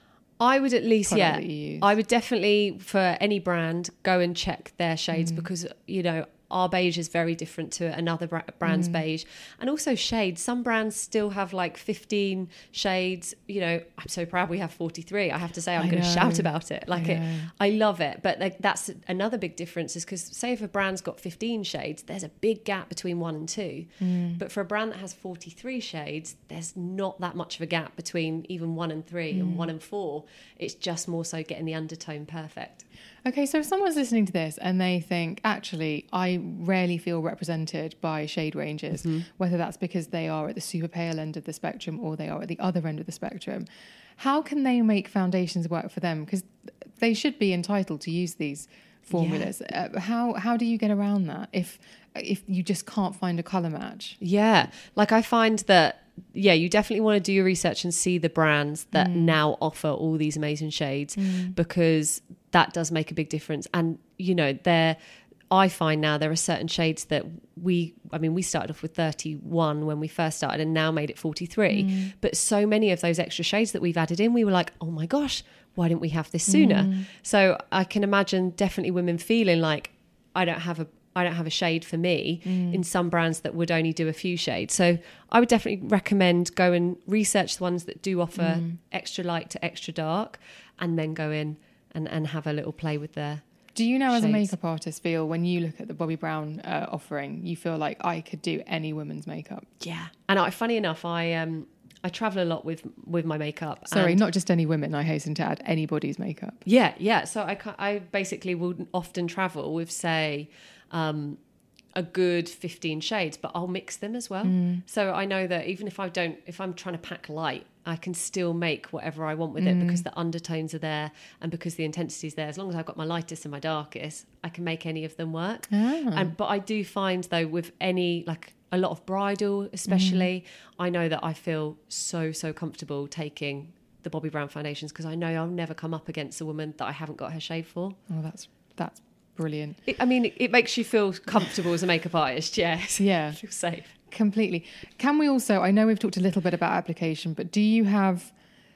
I would at least, product yeah, that you use? I would definitely, for any brand, go and check their shades mm. because, you know, our beige is very different to another brand's mm. beige. And also shades. Some brands still have like fifteen shades. You know, I'm so proud we have forty-three. I have to say, I'm going to shout about it. Like I it, I love it. But like, that's another big difference is because say if a brand's got fifteen shades, there's a big gap between one and two. Mm. But for a brand that has forty-three shades, there's not that much of a gap between even one and three mm. and one and four. It's just more so getting the undertone perfect. Okay, so if someone's listening to this and they think, actually, I rarely feel represented by shade ranges, mm-hmm. whether that's because they are at the super pale end of the spectrum or they are at the other end of the spectrum, how can they make foundations work for them? Because they should be entitled to use these formulas. Yeah. Uh, how how do you get around that if if you just can't find a colour match? Yeah, like I find that, yeah, you definitely want to do your research and see the brands that mm. now offer all these amazing shades mm. because that does make a big difference. And, you know, there, I find now there are certain shades that we, I mean, we started off with thirty-one when we first started and now made it forty-three. Mm. But so many of those extra shades that we've added in, we were like, oh my gosh, why didn't we have this sooner? Mm. So I can imagine definitely women feeling like, I don't have a I don't have a shade for me mm. in some brands that would only do a few shades. So I would definitely recommend go and research the ones that do offer mm. extra light to extra dark and then go in and, and have a little play with their Do you now shades. As a makeup artist feel when you look at the Bobbi Brown uh, offering, you feel like I could do any woman's makeup? Yeah. And I, funny enough, I um I travel a lot with with my makeup. Sorry, and not just any women, I hasten to add, anybody's makeup. Yeah, yeah. So I, I basically will often travel with, say, um, a good fifteen shades, but I'll mix them as well. Mm. So I know that even if I don't, if I'm trying to pack light, I can still make whatever I want with mm. it because the undertones are there and because the intensity is there. As long as I've got my lightest and my darkest, I can make any of them work. Ah. And but I do find though with any, like a lot of bridal especially, mm. I know that I feel so, so comfortable taking the Bobbi Brown foundations because I know I'll never come up against a woman that I haven't got her shade for. Oh, that's that's brilliant. It, I mean, it, it makes you feel comfortable as a makeup artist, yes. Yeah. Feel safe. Completely. Can we also, I know we've talked a little bit about application, but do you have,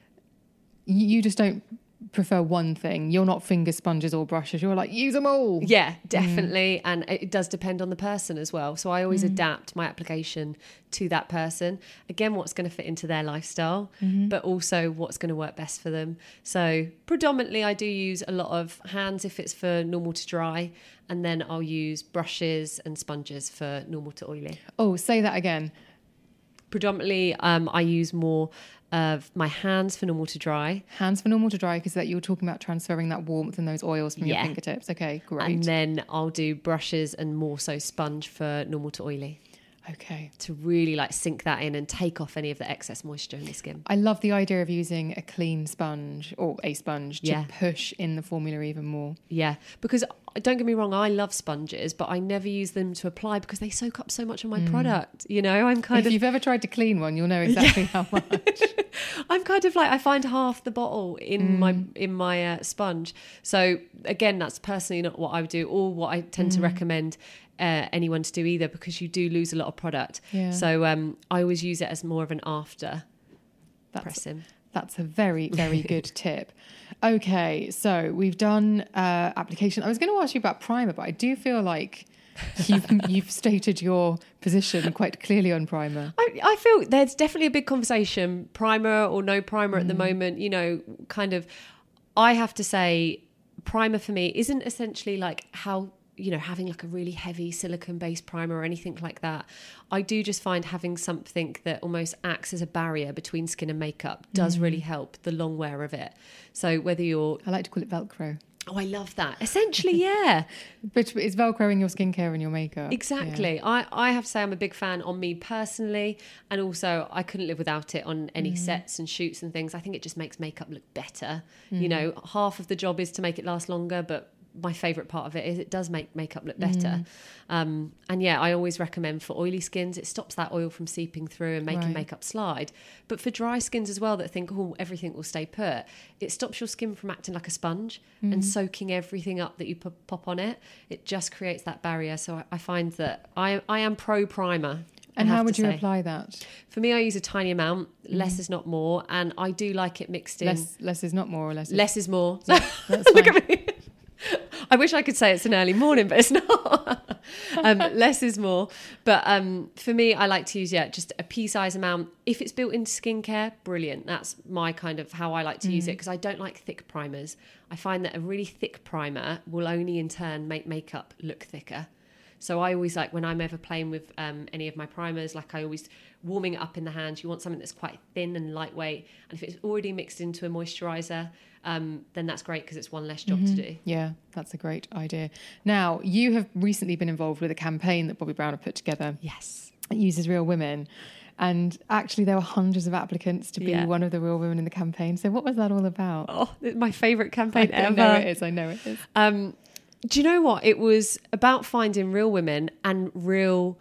you just don't prefer one thing? You're not finger sponges or brushes. You're like, use them all. Yeah, definitely. Mm. And it does depend on the person as well. So I always mm. adapt my application to that person. Again, what's going to fit into their lifestyle, mm-hmm. but also what's going to work best for them. So predominantly I do use a lot of hands if it's for normal to dry. And then I'll use brushes and sponges for normal to oily. Oh, say that again. Predominantly um, I use more of my hands for normal to dry. Hands for normal to dry, because that you were talking about transferring that warmth and those oils from Yeah. your fingertips. Okay, great. And then I'll do brushes and more so sponge for normal to oily, okay. to really like sink that in and take off any of the excess moisture in the skin. I love the idea of using a clean sponge or a sponge to Yeah. push in the formula even more. Yeah, because don't get me wrong, I love sponges, but I never use them to apply because they soak up so much of my product. You know, I'm kind If of you've ever tried to clean one, you'll know exactly how much. I'm kind of like, I find half the bottle in my in my uh, sponge. So again, that's personally not what I would do, or what I tend to recommend uh, anyone to do either, because you do lose a lot of product. Yeah. So um, I always use it as more of an after That's, pressing. that's a very, very good tip. Okay, so we've done uh, application. I was going to ask you about primer, but I do feel like you've, you've stated your position quite clearly on primer. I, I feel there's definitely a big conversation, primer or no primer at the moment. You know, kind of, I have to say, primer for me isn't essentially like how, you know, having like a really heavy silicone based primer or anything like that. I do just find having something that almost acts as a barrier between skin and makeup does really help the long wear of it. So whether you're, I like to call it Velcro. oh, I love that. Essentially, yeah. But it's Velcroing your skincare and your makeup. Exactly. Yeah. I, I have to say I'm a big fan on me personally, and also I couldn't live without it on any sets and shoots and things. I think it just makes makeup look better. You know, half of the job is to make it last longer, but my favourite part of it is it does make makeup look better. Um, and yeah, I always recommend for oily skins, it stops that oil from seeping through and making Right. makeup slide. But for dry skins as well that think, oh, everything will stay put, it stops your skin from acting like a sponge and soaking everything up that you p- pop on it. It just creates that barrier. So I, I find that I, I am pro primer. And I how have would to you say. apply that? For me, I use a tiny amount. Less is not more. And I do like it mixed in. Less, less is not more or less. Is, Less is more. that's Look fine. at me. I wish I could say it's an early morning, but it's not. um, less is more. But um, for me, I like to use, yeah, just a pea size amount. If it's built into skincare, brilliant. That's my kind of how I like to use it, because I don't like thick primers. I find that a really thick primer will only in turn make makeup look thicker. So I always like, when I'm ever playing with um, any of my primers, like I always warming it up in the hand, you want something that's quite thin and lightweight. And if it's already mixed into a moisturiser, um, then that's great because it's one less job to do. Yeah, that's a great idea. Now, you have recently been involved with a campaign that Bobbi Brown have put together. Yes. It uses real women. And actually, there were hundreds of applicants to be Yeah. one of the real women in the campaign. So what was that all about? Oh, it's my favourite campaign I ever. know it is. I know it is. Um, do you know what? It was about finding real women and real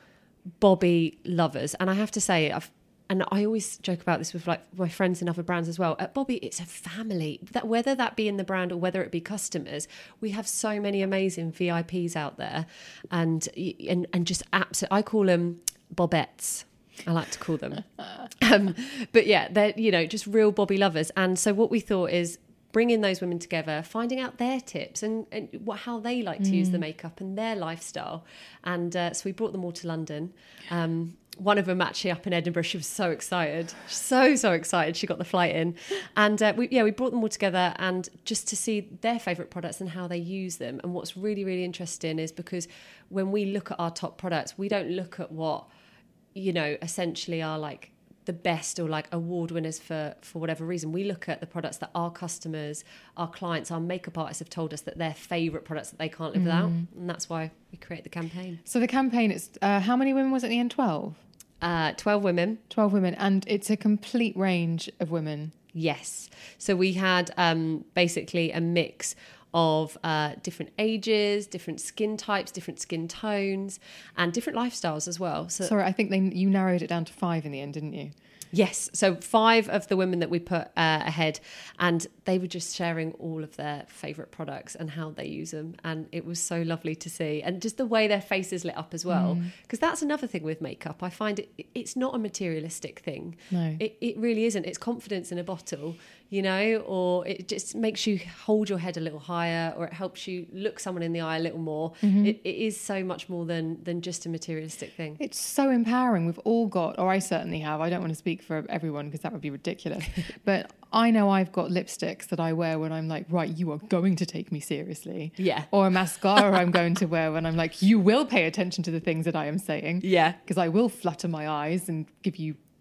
Bobbi lovers. And I have to say, I've and I always joke about this with like my friends in other brands as well. At Bobbi, it's a family. That whether that be in the brand or whether it be customers, we have so many amazing V I Ps out there, and and and just absolutely, I call them Bobettes. I like to call them. um, but yeah, they're, you know, just real Bobbi lovers. And so what we thought is bringing those women together, finding out their tips and, and what, how they like to use the makeup and their lifestyle. And uh, so we brought them all to London. Um, one of them actually up in Edinburgh, she was so excited, so, so excited. She got the flight in. And uh, we, yeah, we brought them all together and just to see their favourite products and how they use them. And what's really, really interesting is because when we look at our top products, we don't look at what, you know, essentially are like the best or like award winners for for whatever reason. We look at the products that our customers, our clients, our makeup artists have told us that they're favourite products that they can't live without, and that's why we create the campaign. So the campaign, it's uh, how many women was it in the end? twelve? Uh, twelve women. twelve women. And it's a complete range of women. Yes. So we had um, basically a mix of uh, different ages, different skin types, different skin tones, and different lifestyles as well. So Sorry, I think they you narrowed it down to five in the end, didn't you? yes, so five of the women that we put uh, ahead, and they were just sharing all of their favourite products and how they use them, and it was so lovely to see, and just the way their faces lit up as well, because that's another thing with makeup. I find it it's not a materialistic thing. No. It, it really isn't. It's confidence in a bottle, you know, or it just makes you hold your head a little higher, or it helps you look someone in the eye a little more. It, it is so much more than than just a materialistic thing. It's so empowering. We've all got, or I certainly have, I don't want to speak for everyone because that would be ridiculous, but I know I've got lipsticks that I wear when I'm like, right, you are going to take me seriously. Yeah. Or a mascara I'm going to wear when I'm like, you will pay attention to the things that I am saying. Yeah. Because I will flutter my eyes and give you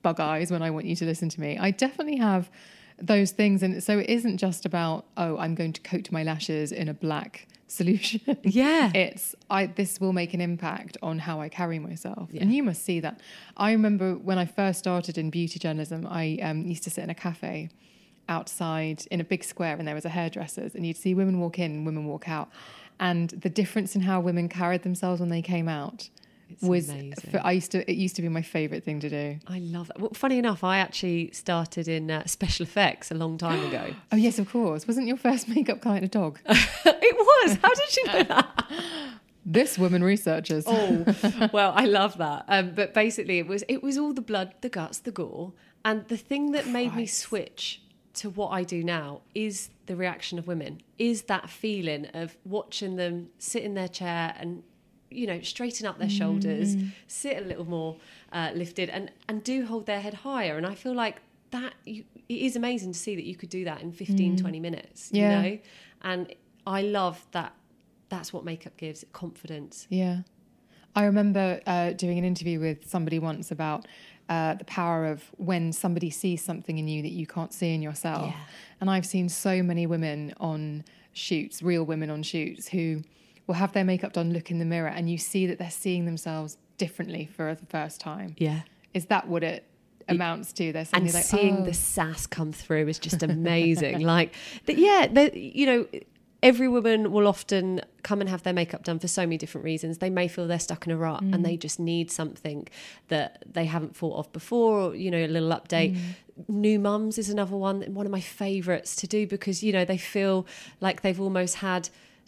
bug eyes when I want you to listen to me. I definitely have those things. And so it isn't just about, oh, I'm going to coat my lashes in a black solution. Yeah. It's, I, this will make an impact on how I carry myself. Yeah. And you must see that. I remember when I first started in beauty journalism, I um, used to sit in a cafe outside in a big square, and there was a hairdresser's, and you'd see women walk in and women walk out. And the difference in how women carried themselves when they came out It's was, amazing. for, I used to, it used to be my favourite thing to do. I love that. Well, funny enough, I actually started in uh, special effects a long time ago. Oh, yes, of course. Wasn't your first makeup client a dog? It was. How did you know that? This woman researchers. Oh, well, I love that. Um, but basically, it was it was all the blood, the guts, the gore. And the thing that made me Christ. switch to what I do now is the reaction of women, is that feeling of watching them sit in their chair and, you know, straighten up their shoulders, sit a little more uh, lifted, and, and do hold their head higher. And I feel like that, you, it is amazing to see that you could do that in fifteen, twenty minutes, Yeah. you know? And I love that. That's what makeup gives, confidence. Yeah. I remember uh, doing an interview with somebody once about uh, the power of when somebody sees something in you that you can't see in yourself. Yeah. And I've seen so many women on shoots, real women on shoots, who will have their makeup done, look in the mirror, and you see that they're seeing themselves differently for the first time. Yeah. Is that what it amounts to? They're And suddenly like, seeing oh. the sass come through is just amazing. like, the, yeah, the, you know, every woman will often come and have their makeup done for so many different reasons. They may feel they're stuck in a rut mm. and they just need something that they haven't thought of before, or, you know, a little update. Mm. New mums is another one, one of my favourites to do, because, you know, they feel like they've almost had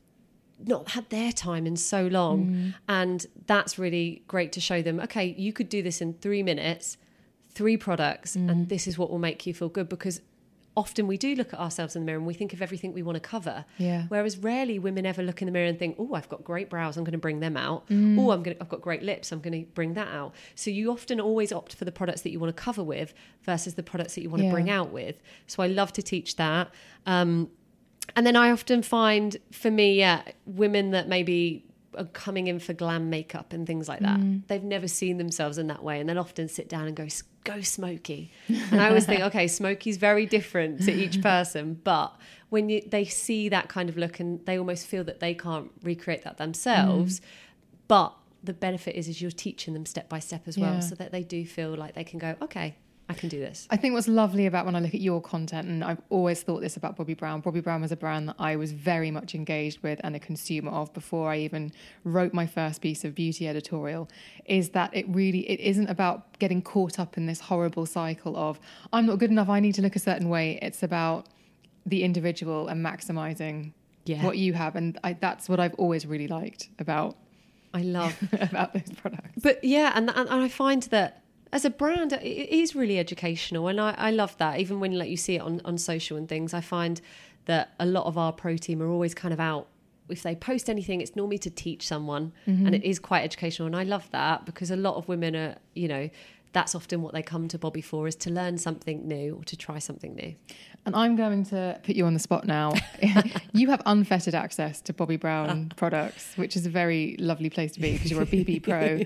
not had their time in so long. Mm. And that's really great to show them, okay, you could do this in three minutes, three products, mm. and this is what will make you feel good. Because often we do look at ourselves in the mirror and we think of everything we want to cover. Yeah. Whereas rarely women ever look in the mirror and think, oh, I've got great brows, I'm going to bring them out. Mm. Oh, I'm going to, I've got great lips, I'm going to bring that out. So you often always opt for the products that you want to cover with versus the products that you want yeah. to bring out with. So I love to teach that. Um, and then I often find, for me, yeah, women that maybe are coming in for glam makeup and things like that, mm. they've never seen themselves in that way, and they'll often sit down and go, go smoky. And I always think, okay, smoky's very different to each person, but when you, they see that kind of look and they almost feel that they can't recreate that themselves, mm. but the benefit is is you're teaching them step by step as well, yeah. so that they do feel like they can go, okay, I can do this. I think what's lovely about when I look at your content, and I've always thought this about Bobbi Brown, Bobbi Brown was a brand that I was very much engaged with and a consumer of before I even wrote my first piece of beauty editorial, is that it really, it isn't about getting caught up in this horrible cycle of, I'm not good enough, I need to look a certain way. It's about the individual and maximising yeah. what you have. And I, that's what I've always really liked about, I love about those products. But yeah, and, and I find that as a brand, it is really educational, and I, I love that. Even when like you see it on, on social and things, I find that a lot of our pro team are always kind of out. If they post anything, it's normally to teach someone, mm-hmm. and it is quite educational. And I love that, because a lot of women are, you know, that's often what they come to Bobbi for, is to learn something new or to try something new. And I'm going to put you on the spot now. You have unfettered access to Bobbi Brown products, which is a very lovely place to be because you're a B B pro.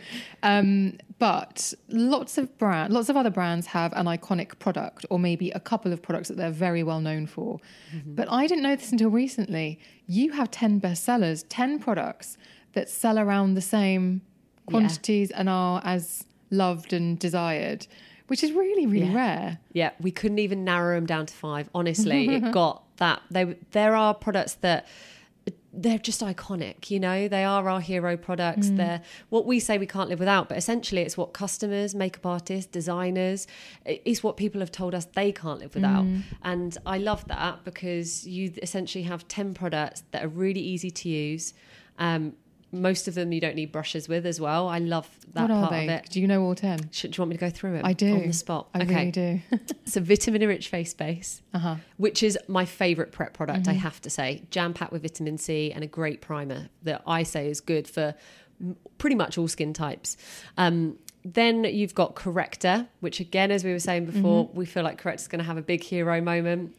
Um, but lots of brand, lots of other brands have an iconic product, or maybe a couple of products that they're very well known for. Mm-hmm. But I didn't know this until recently. You have ten bestsellers, ten products that sell around the same quantities yeah. and are as loved and desired, which is really, really yeah. rare. Yeah, we couldn't even narrow them down to five. Honestly, it got that. They, there are products that they're just iconic, you know, they are our hero products. Mm. They're what we say we can't live without, but essentially it's what customers, makeup artists, designers, is what people have told us they can't live without. Mm. And I love that, because you essentially have ten products that are really easy to use. Um, Most of them you don't need brushes with as well. I love that what part are they? of it. Do you know all ten? Should, do you want me to go through it? I do. On the spot. I okay. really do. So vitamin rich face base, uh-huh. which is my favourite prep product, mm-hmm. I have to say. Jam-packed with vitamin C and a great primer that I say is good for pretty much all skin types. Um, then you've got Corrector, which again, as we were saying before, mm-hmm. we feel like Corrector's going to have a big hero moment.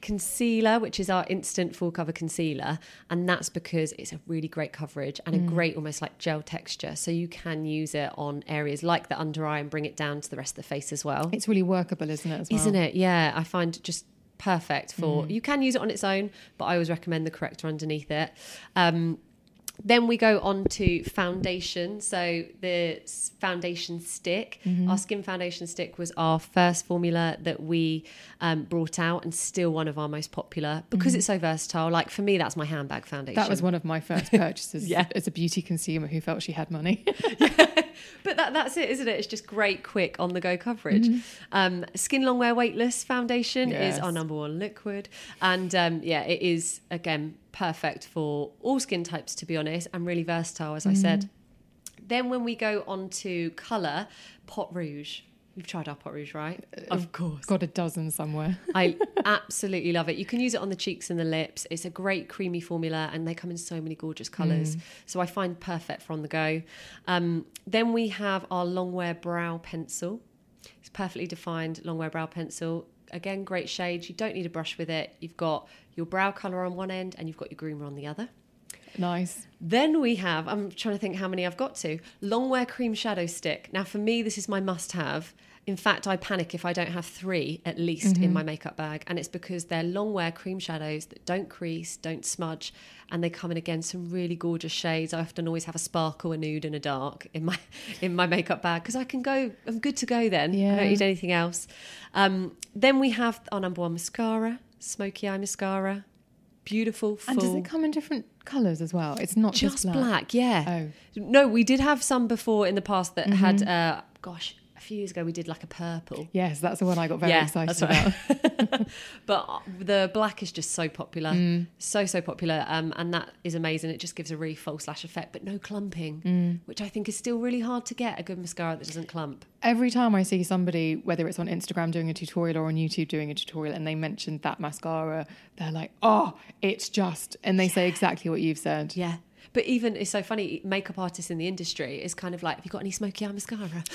concealer, which is our instant full cover concealer, and that's because it's a really great coverage and a mm. great almost like gel texture, so you can use it on areas like the under eye and bring it down to the rest of the face as well. It's really workable, isn't it, as well? Isn't it? Yeah, I find just perfect for mm. you can use it on its own, but I always recommend the corrector underneath it. um Then we go on to foundation. So the foundation stick, mm-hmm. our skin foundation stick was our first formula that we um, brought out, and still one of our most popular because mm-hmm. it's so versatile. Like for me, that's my handbag foundation. That was one of my first purchases yeah. as a beauty consumer who felt she had money. yeah. But that, that's it, isn't it? It's just great, quick, on-the-go coverage. Mm-hmm. Um, Skin Longwear Weightless Foundation yes. is our number one liquid. And um, yeah, it is, again, perfect for all skin types, to be honest, and really versatile, as mm. I said. Then when we go on to colour, Pot Rouge. You've tried our Pot Rouge, right? Uh, of course. Got a dozen somewhere. I absolutely love it. You can use it on the cheeks and the lips. It's a great creamy formula, and they come in so many gorgeous colours. Mm. So I find perfect for on the go. Um, then we have our Longwear Brow Pencil. It's perfectly defined Longwear Brow Pencil. Again, great shades. You don't need a brush with it. You've got your brow colour on one end and you've got your groomer on the other. Nice. Then we have, I'm trying to think how many I've got to, Longwear Cream Shadow Stick. Now for me, this is my must-have. In fact, I panic if I don't have three at least mm-hmm. in my makeup bag. And it's because they're Longwear cream shadows that don't crease, don't smudge. And they come in, again, some really gorgeous shades. I often always have a sparkle, a nude and a dark in my in my makeup bag because I can go, I'm good to go then. Yeah. I don't need anything else. Um, then we have our number one mascara, Smoky Eye Mascara. Beautiful, full. And does it come in different colours as well? It's not just, just black. black, yeah. Oh. No, we did have some before in the past that mm-hmm. had, uh, gosh, a few years ago we did like a purple. Yes, that's the one I got very yeah, excited that's right. about. But the black is just so popular, mm. so, so popular. Um, and that is amazing. It just gives a really false lash effect, but no clumping, mm. which I think is still really hard to get, a good mascara that doesn't clump. Every time I see somebody, whether it's on Instagram doing a tutorial or on YouTube doing a tutorial, and they mention that mascara, they're like, oh, it's just, and they yeah. say exactly what you've said. Yeah. But even, it's so funny, makeup artists in the industry is kind of like, have you got any Smoky Eye Mascara?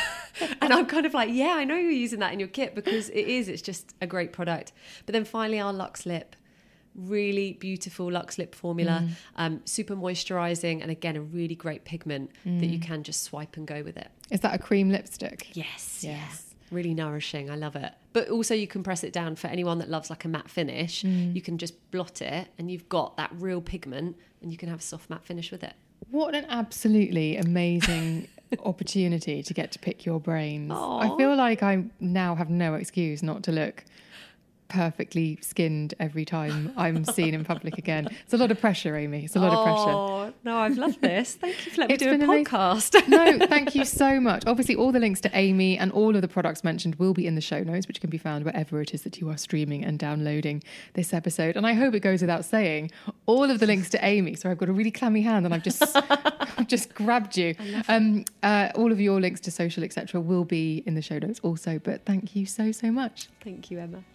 And I'm kind of like, yeah, I know you're using that in your kit because it is, it's just a great product. But then finally our Luxe Lip, really beautiful Luxe Lip formula, mm. um, super moisturising, and again, a really great pigment mm. that you can just swipe and go with it. Is that a cream lipstick? Yes, yes. Yeah. Really nourishing. I love it. But also you can press it down for anyone that loves like a matte finish. Mm. You can just blot it and you've got that real pigment and you can have a soft matte finish with it. What an absolutely amazing opportunity to get to pick your brains. Aww. I feel like I now have no excuse not to look perfectly skinned every time I'm seen in public again. It's a lot of pressure, Amy. It's a lot oh, of pressure. No, I've loved this. Thank you for letting it's me do a amazing. podcast. No, thank you so much. Obviously, all the links to Amy and all of the products mentioned will be in the show notes, which can be found wherever it is that you are streaming and downloading this episode. And I hope it goes without saying, all of the links to Amy. So I've got a really clammy hand and I've just I've just grabbed you. Um, uh, all of your links to social, et cetera will be in the show notes also. But thank you so, so much. Thank you, Emma.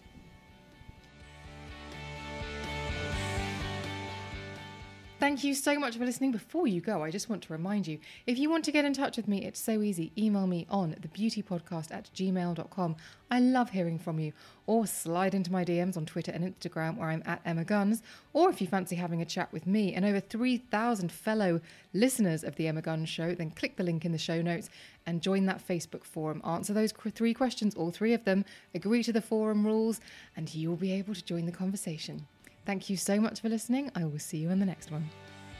Thank you so much for listening. Before you go, I just want to remind you, if you want to get in touch with me, it's so easy. Email me on thebeautypodcast at gmail dot com. I love hearing from you. Or slide into my D Ms on Twitter and Instagram where I'm at Emma Guns. Or if you fancy having a chat with me and over three thousand fellow listeners of The Emma Guns Show, then click the link in the show notes and join that Facebook forum. Answer those three questions, all three of them. Agree to the forum rules and you'll be able to join the conversation. Thank you so much for listening. I will see you in the next one.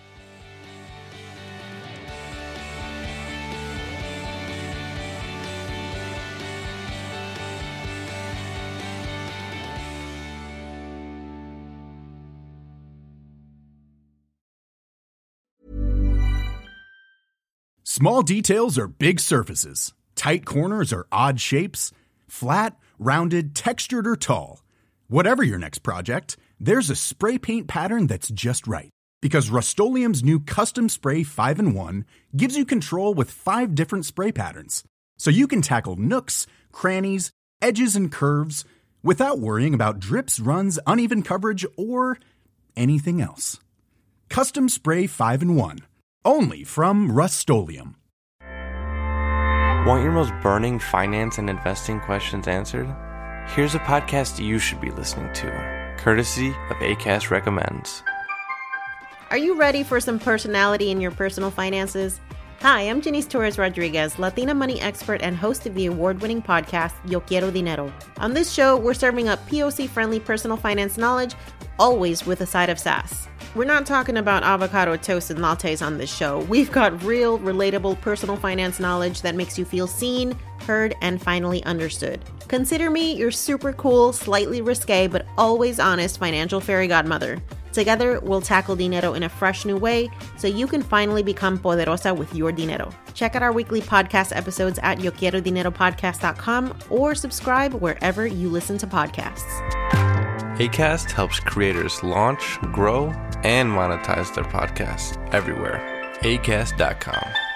Small details are big surfaces. Tight corners are odd shapes. Flat, rounded, textured, or tall. Whatever your next project, there's a spray paint pattern that's just right. Because Rust-Oleum's new Custom Spray five in one gives you control with five different spray patterns. So you can tackle nooks, crannies, edges, and curves without worrying about drips, runs, uneven coverage, or anything else. Custom Spray five in one. Only from Rust-Oleum. Want your most burning finance and investing questions answered? Here's a podcast you should be listening to. courtesy of Acast Recommends. Are you ready for some personality in your personal finances? Hi, I'm Janice Torres Rodriguez, Latina money expert and host of the award-winning podcast, Yo Quiero Dinero. On this show, we're serving up P O C-friendly personal finance knowledge, always with a side of sass. We're not talking about avocado toast and lattes on this show. We've got real, relatable personal finance knowledge that makes you feel seen, heard, and finally understood. Consider me your super cool, slightly risque, but always honest financial fairy godmother. Together, we'll tackle dinero in a fresh new way so you can finally become poderosa with your dinero. Check out our weekly podcast episodes at yo quiero dinero podcast dot com or subscribe wherever you listen to podcasts. Acast helps creators launch, grow, and monetize their podcasts everywhere. acast dot com.